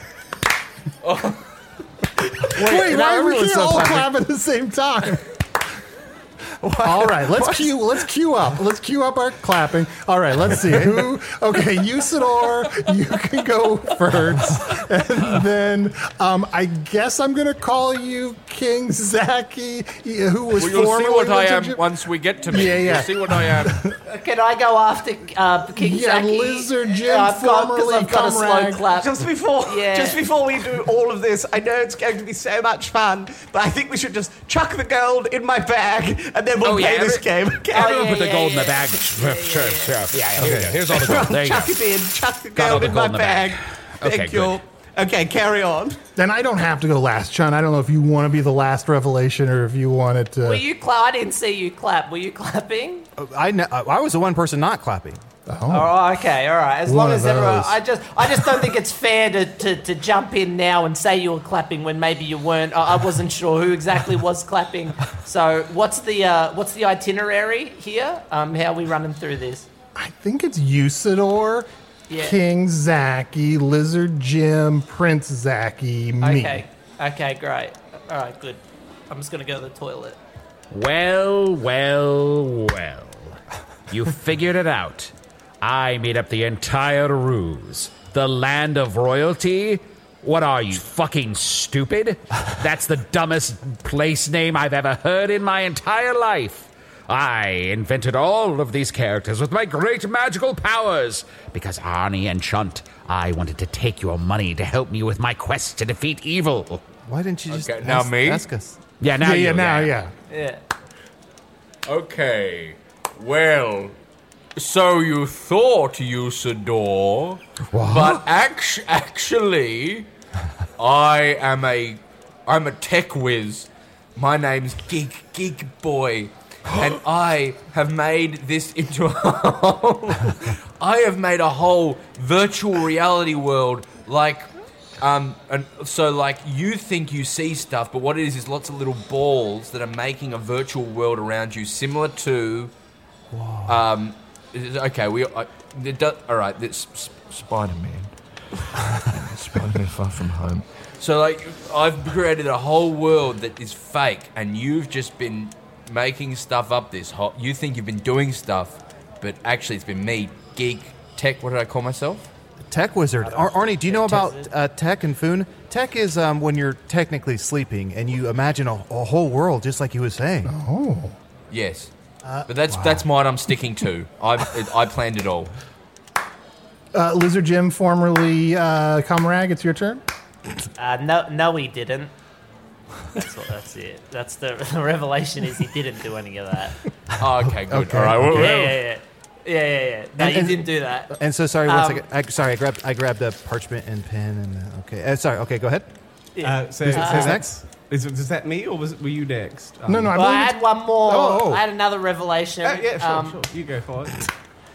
Wait, why are we everyone's all clapping? clap at the same time? All right, let's queue up our clapping. All right, let's see. Okay, Usador, you can go first. And then I guess I'm going to call you King Zaki, who was Well, you'll see formerly what I Lizard am Jim. once we get to me. Yeah. You'll see what I am. Can I go after King Zaki? Lizard Jim, I've got a slow comrade. clap. Just before we do all of this, I know it's going to be so much fun, but I think we should just chuck the gold in my bag, and then we'll play this game. Everyone put the gold in the bag. Sure. Yeah, here we go. Here's all the gold. There you go. Chuck it in. Chuck the Got all gold the in gold my in the bag. bag. Okay, Thank you. good. Okay, carry on. Then I don't have to go last, Chun. I don't know if you want to be the last revelation or if you wanted to. Were you I didn't see you clap. Were you clapping? I was the one person not clapping. Oh, okay, all right. As long as everyone, I just don't think it's fair to jump in now and say you were clapping when maybe you weren't. I wasn't sure who exactly was clapping. So, what's the itinerary here? How are we running through this? I think it's Usador, Yeah. King Zaki, Lizard Jim, Prince Zaki, me. Okay, great. All right, good. I'm just gonna go to the toilet. Well. You figured it out. I made up the entire ruse. The land of royalty? What are you, fucking stupid? That's the dumbest place name I've ever heard in my entire life. I invented all of these characters with my great magical powers. Because Arnie and Chunt, I wanted to take your money to help me with my quest to defeat evil. Why didn't you just ask us? Yeah, now Yeah. Okay. Well, so you thought, Usador, but actually, I'm a tech whiz. My name's Geek Boy, and I have made this into I have made a whole virtual reality world, and so you think you see stuff, but what it is lots of little balls that are making a virtual world around you, similar to. Okay, all right. That's Spider-Man. Spider-Man Far From Home. So, I've created a whole world that is fake, and you've just been making stuff up you think you've been doing stuff, but actually it's been me, Geek, Tech, what did I call myself? Tech Wizard. Arnie, do you know about Tech and Foon? Tech is when you're technically sleeping, and you imagine a whole world, just like he was saying. Oh. Yes. But that's mine I'm sticking to. I planned it all. Lizard Jim, formerly Comrag, it's your turn. No, he didn't. That's it. That's the revelation is he didn't do any of that. Oh, okay, good. Okay. All right. Yeah. No, you didn't do that. And so, sorry, 1 second. I grabbed the parchment and pen and okay. Sorry. Okay, go ahead. Who's next? Is that me or were you next? No, I had one more. Oh. I had another revelation. Yeah, sure. You go for it.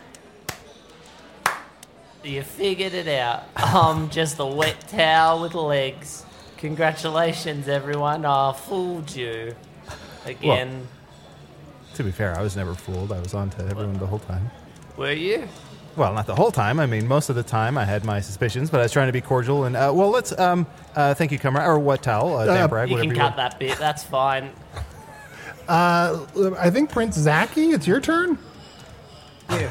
You figured it out. I'm just a wet towel with legs. Congratulations, everyone. I fooled you again. Well, to be fair, I was never fooled. I was on to everyone the whole time. Were you? Well, not the whole time. I mean, most of the time I had my suspicions, but I was trying to be cordial. And, let's, thank you, Comrade, or what towel, Dan Bragg, you whatever can you cut want. that bit. That's fine. I think Prince Zaki, it's your turn. Yeah.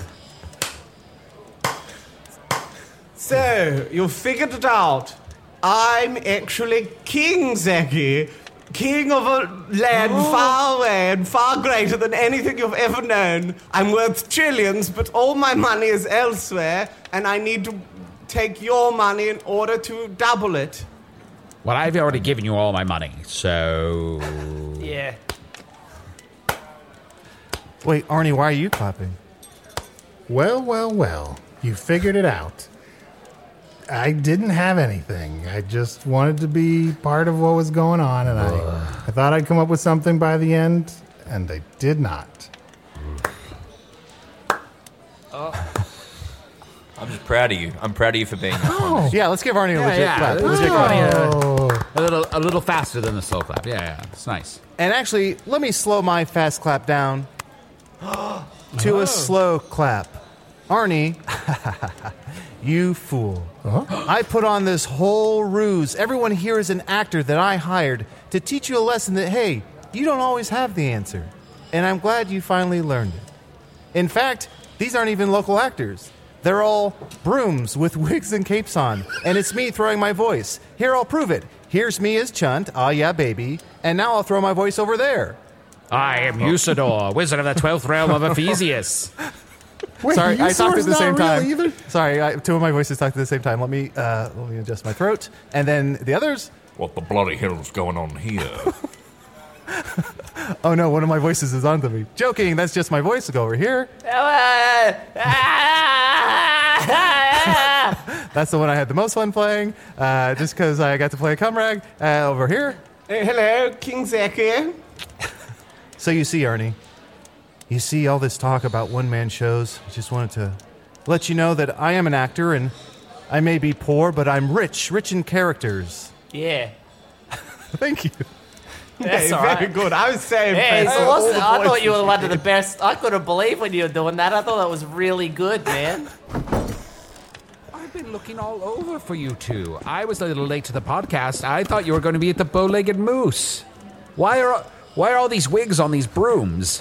So, you figured it out. I'm actually King Zaki, king of a land far away and far greater than anything you've ever known. I'm worth trillions, but all my money is elsewhere, and I need to take your money in order to double it. Well, I've already given you all my money, so... Yeah. Wait, Arnie, why are you clapping? Well. You figured it out. I didn't have anything. I just wanted to be part of what was going on, and I thought I'd come up with something by the end, and I did not. I'm just proud of you. I'm proud of you for being Oh. Yeah, let's give Arnie a legit clap. Let's Legit give clap. Arnie a little faster than the slow clap. Yeah, it's nice. And actually, let me slow my fast clap down to a slow clap. Arnie, you fool. I put on this whole ruse. Everyone here is an actor that I hired to teach you a lesson that, hey, you don't always have the answer. And I'm glad you finally learned it. In fact, these aren't even local actors. They're all brooms with wigs and capes on. And it's me throwing my voice. Here, I'll prove it. Here's me as Chunt. Ah, yeah, baby. And now I'll throw my voice over there. I am Usador, wizard of the 12th realm of Ephesius. Wait, Sorry, I talked at the same time. Either? Sorry, two of my voices talked at the same time. Let me adjust my throat. And then the others. What the bloody hell's going on here? Oh no, one of my voices is onto me. Joking, that's just my voice. Go over here. That's the one I had the most fun playing, just because I got to play Cumrag over here. Hello, King Zeki. So you see, Arnie, you see all this talk about one-man shows. I just wanted to let you know that I am an actor, and I may be poor, but I'm rich in characters. Yeah. Thank you. That's all right. Very good. I was saying, I thought you were one of the best. I couldn't believe when you were doing that. I thought that was really good, man. I've been looking all over for you two. I was a little late to the podcast. I thought you were going to be at the Bow-Legged Moose. Why are all these wigs on these brooms?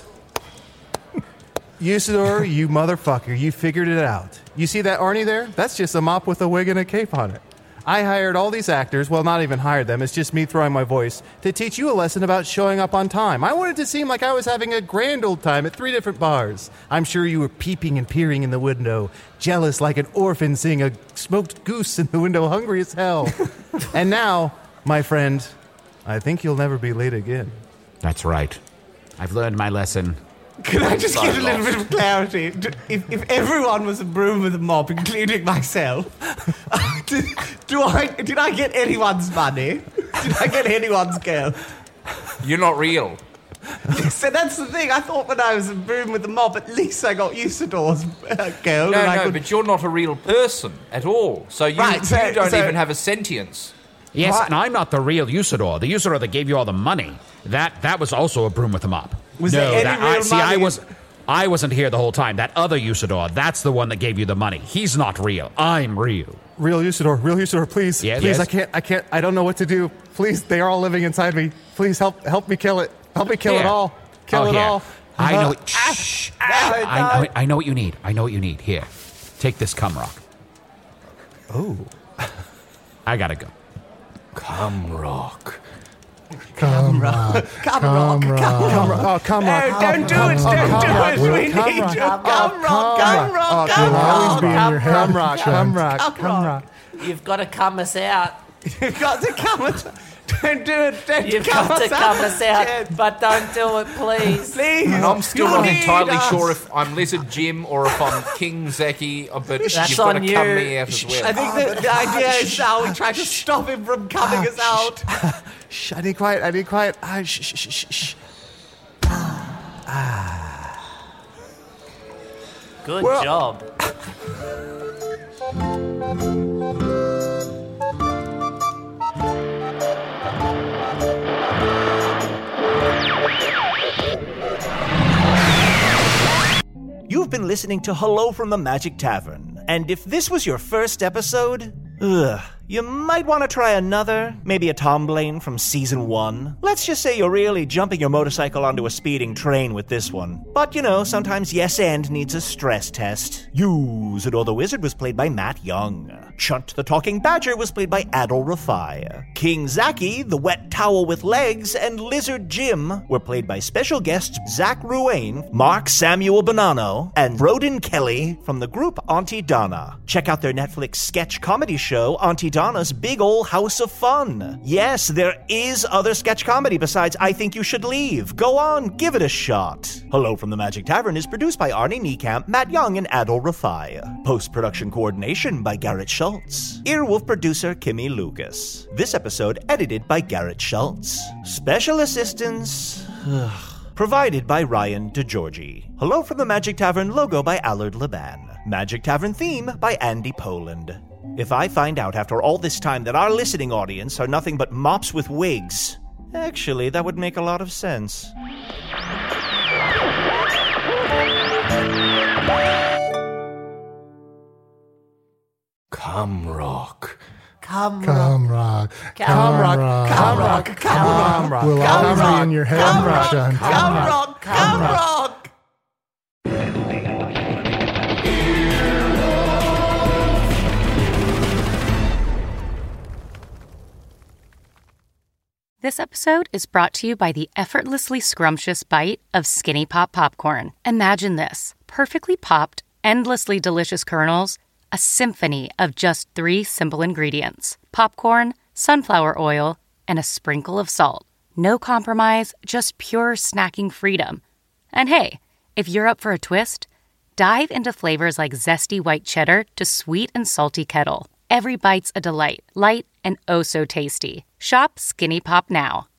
Usador, you motherfucker, you figured it out. You see that Arnie there? That's just a mop with a wig and a cape on it. I hired all these actors, well, not even hired them, it's just me throwing my voice, to teach you a lesson about showing up on time. I wanted to seem like I was having a grand old time at 3 different bars. I'm sure you were peeping and peering in the window, jealous like an orphan seeing a smoked goose in the window, hungry as hell. And now, my friend, I think you'll never be late again. That's right. I've learned my lesson. Can I just get a little bit of clarity? If everyone was a broom with a mop, including myself, did I get anyone's money? Did I get anyone's girl? You're not real. So that's the thing. I thought when I was a broom with a mop, at least I got Usador's girl. No, but you're not a real person at all. So you don't even have a sentience. Yes, What? and I'm not the real Usador. The Usador that gave you all the money. That was also a broom with a mop. Was there any real money? I wasn't here the whole time. That other Usador, that's the one that gave you the money. He's not real. I'm real. Real Usador, please. Yes, please, yes. I can't, I don't know what to do. Please, they are all living inside me. Please help me kill it. Help me kill it all. Kill it here. all. I know it. Shh. I know what you need. I know what you need. Here, take this cum rock. Oh. I gotta go. Cum rock. Come rock. Oh, come on. Don't do it. Don't do it. We need you. Come rock. You'll always be in your head. Come rock. You've got to come us out. You've got to come us. Don't do it. You've got to come us out, but don't do it, please. Please. And I'm still You not need entirely us. sure if I'm Lizard Jim or if I'm King Zeki, but That's you've got to on come you. me out as well. I think that the idea is how we try to stop him from coming us out. Shh, I need quiet. Shh. Good job. You've been listening to Hello from the Magic Tavern, and if this was your first episode, you might want to try another, maybe a Tom Blaine from Season 1. Let's just say you're really jumping your motorcycle onto a speeding train with this one. But you know, sometimes Yes and needs a stress test. Usador the Wizard was played by Matt Young. Chunt the Talking Badger was played by Adol Rafai. King Zaki, the Wet Towel with Legs, and Lizard Jim were played by special guests Zach Ruane, Mark Samuel Bonanno, and Roden Kelly from the group Auntie Donna. Check out their Netflix sketch comedy show, Auntie Donna's Big Ol' House of Fun. Yes, there is other sketch comedy besides I Think You Should Leave. Go on, give it a shot. Hello from the Magic Tavern is produced by Arnie Niekamp, Matt Young, and Adol Rafai. Post-production coordination by Garrett Schultz. Earwolf producer Kimmy Lucas. This episode edited by Garrett Schultz. Special assistance provided by Ryan DeGiorgi. Hello from the Magic Tavern logo by Allard Laban. Magic Tavern theme by Andy Poland. If I find out after all this time that our listening audience are nothing but mops with wigs, actually, that would make a lot of sense. Cum rock. Come rock. We'll always be in your head, John. Come rock. This episode is brought to you by the effortlessly scrumptious bite of Skinny Pop Popcorn. Imagine this: perfectly popped, endlessly delicious kernels, a symphony of just 3 simple ingredients: popcorn, sunflower oil, and a sprinkle of salt. No compromise, just pure snacking freedom. And hey, if you're up for a twist, dive into flavors like zesty white cheddar to sweet and salty kettle. Every bite's a delight, light and oh so tasty. Shop Skinny Pop now.